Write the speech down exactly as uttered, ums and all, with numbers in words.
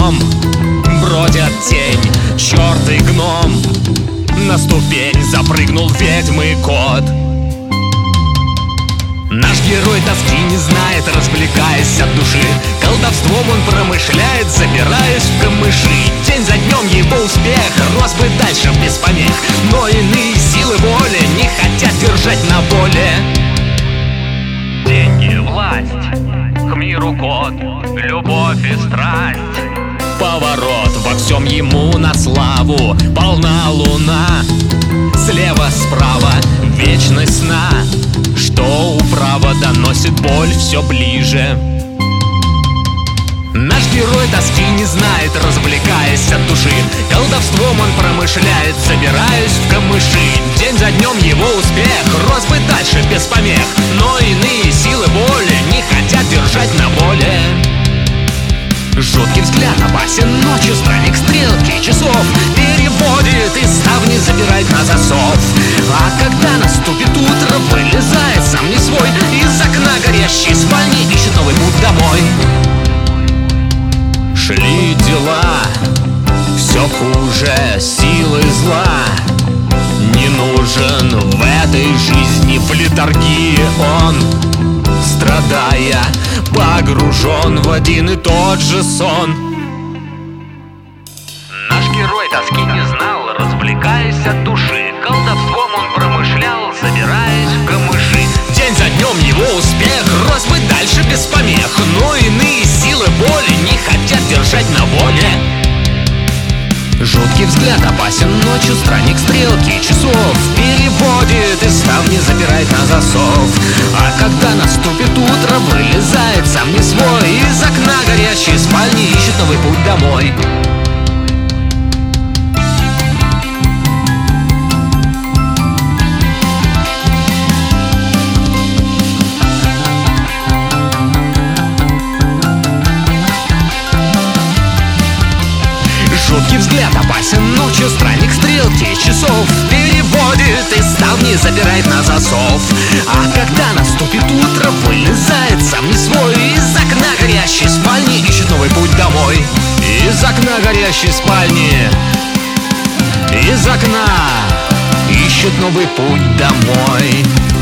днем бродят тень, черт и гном. На ступень запрыгнул ведьмы кот. Наш герой тоски не знает, развлекаясь от души. Колдовством он промышляет, забираясь в камыши. День за днем его успех рос бы дальше без помех, но иные силы воли не хотят держать на воле. Деньги, власть, к миру код, любовь и страсть. Поворот во всем ему на славу, полна луна. Слева, справа, вечность сна. Что управа доносит боль все ближе. Наш герой тоски не знает, развлекаясь от души. Колдовством он промышляет, забираясь в камыши. День за днем его успех рос бы дальше без помех, но иные силы воли не хотят держать на воле. Жуткий взгляд опасен ночью, странник стрелки часов переводит и ставни запирает на засов. А когда наступит утро, вылезает сам не свой из окна горящей спальни, ищет новый путь домой. Шли дела, все хуже силы зла. Не нужен в этой жизни в летаргии он, страдая, погружен в один и тот же сон. Наш герой тоски не знал, развлекаясь от души. Колдовством он промышлял, забираясь в камыши. День за днем его успех рос бы дальше без помех, но иные силы воли не хотят держать на воле. Жуткий взгляд опасен ночью, странник стрелки часов переводит и ставни запирает на засов. А когда наступит утро, вылезает сам не свой из окна горящей спальни, ищет новый путь домой. Жуткий взгляд опасен ночью, странник стрелки часов переводит и ставни запирает на засов. А когда наступит утро, вылезает сам не свой из окна горящей спальни, ищет новый путь домой. Из окна горящей спальни, из окна ищет новый путь домой.